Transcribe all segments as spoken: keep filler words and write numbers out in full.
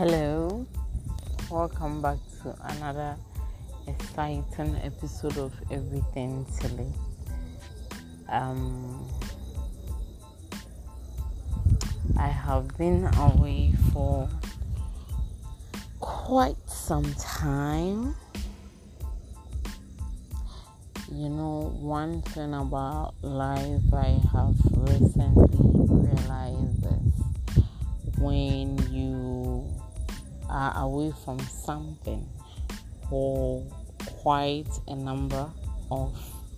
Hello, welcome back to another exciting episode of Everything Silly. Um, I have been away for quite some time. You know, one thing about life I have recently realized is when you are away from something for quite a number of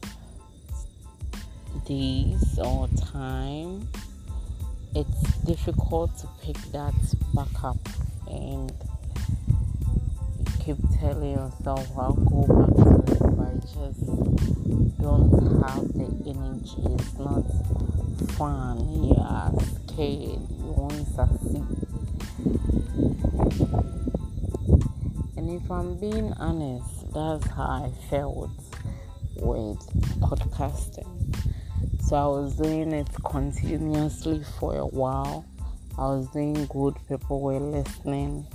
days or time, it's difficult to pick that back up, and you keep telling yourself, I'll go back to it, but I just don't have the energy. It's not fun. You are scared. You won't succeed. And if I'm being honest, that's how I felt with podcasting. So I was doing it continuously for a while. I was doing good. People were listening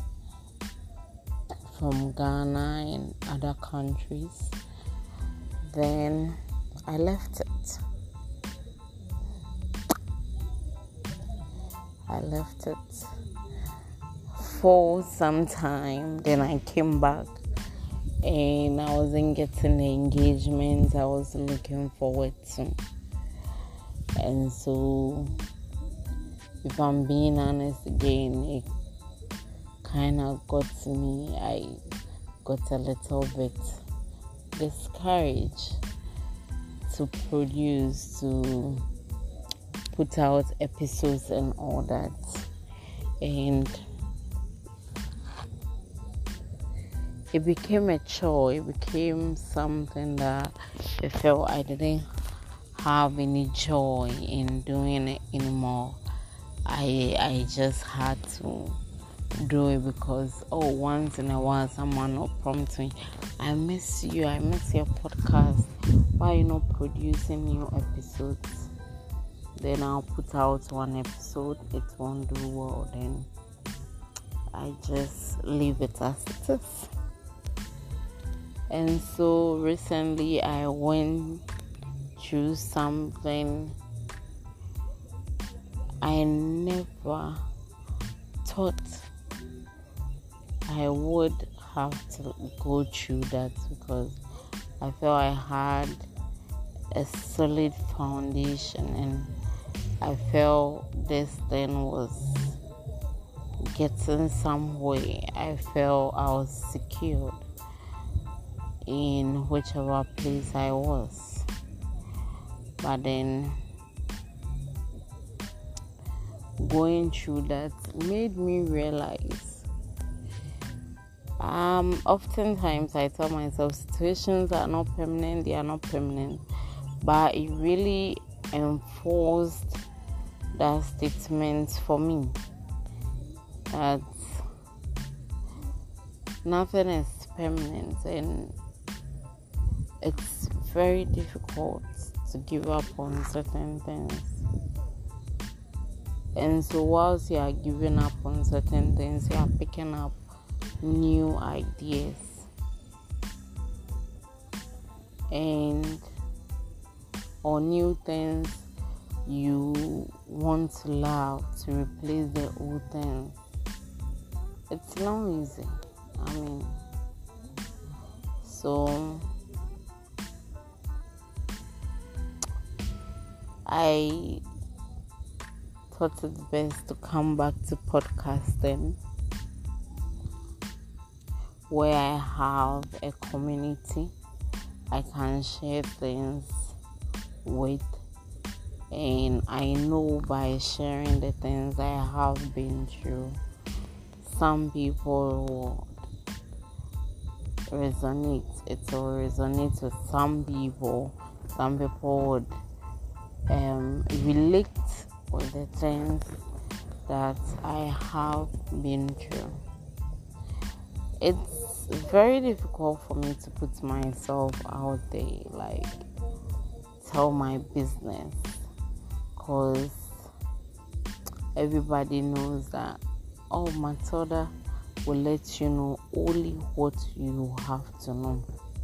from Ghana and other countries. Then I left it. I left it for some time. Then I came back and I wasn't getting the engagement I was looking forward to. And so, if I'm being honest again, it kind of got to me. I got a little bit discouraged to produce, to put out episodes and all that. And it became a chore. It became something that I felt I didn't have any joy in doing it anymore. I I just had to do it because oh once in a while someone will prompt me, I miss you, I miss your podcast. Why are you not producing new episodes? Then I'll put out one episode, it won't do well, then I just leave it as it is. And so recently I went through something I never thought I would have to go through that, because I felt I had a solid foundation and I felt this thing was getting somewhere. I felt I was secured in whichever place I was. But then going through that made me realize um oftentimes I tell myself situations are not permanent, they are not permanent, but it really enforced that statement for me that nothing is permanent, and it's very difficult to give up on certain things. And so whilst you are giving up on certain things, you are picking up new ideas and or new things you want to love to replace the old things. It's not easy. I mean, so I thought it best to come back to podcasting, where I have a community I can share things with, and I know by sharing the things I have been through, some people will resonate. It will resonate with some people. Some people would um, relate with the things that I have been through. It's very difficult for me to put myself out there, like tell my business, because everybody knows that, oh, Matilda will let you know only what you have to know.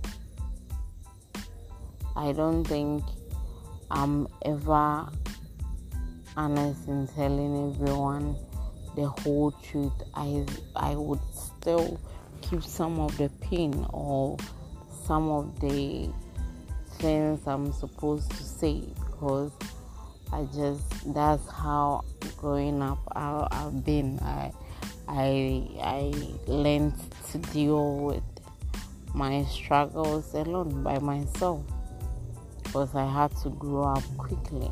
I don't think I'm ever honest in telling everyone the whole truth. I I would still keep some of the pain or some of the things I'm supposed to say, because I just, that's how growing up I, I've been. I I I learned to deal with my struggles alone by myself, because I had to grow up quickly.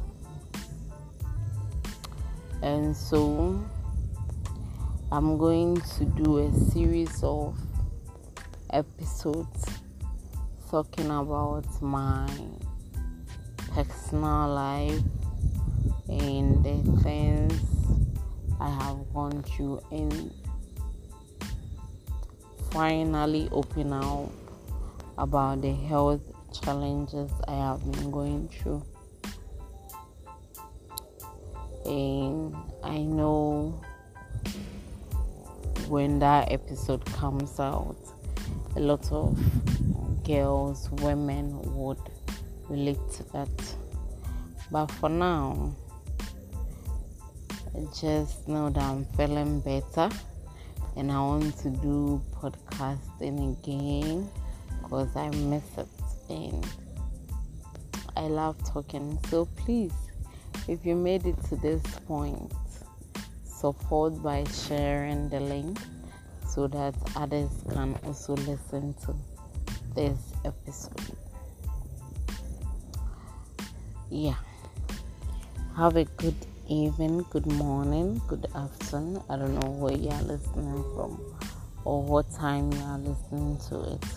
And so I'm going to do a series of episodes talking about my personal life and the things I have gone through, and finally open up about the health challenges I have been going through. And I know when that episode comes out, a lot of girls, women would relate to that. But for now, just know that I'm feeling better, and I want to do podcasting again because I miss it and I love talking. So please, if you made it to this point, support by sharing the link so that others can also listen to this episode. Yeah. Have a good evening, good morning, good afternoon. I don't know where you are listening from or what time you are listening to it.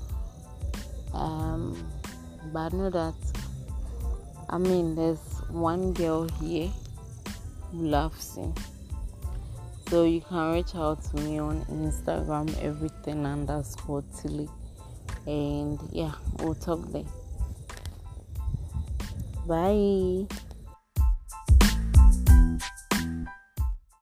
Um, but know that, I mean, there's one girl here who loves you. So you can reach out to me on Instagram, everything underscore Tilly. And yeah, we'll talk there. Bye.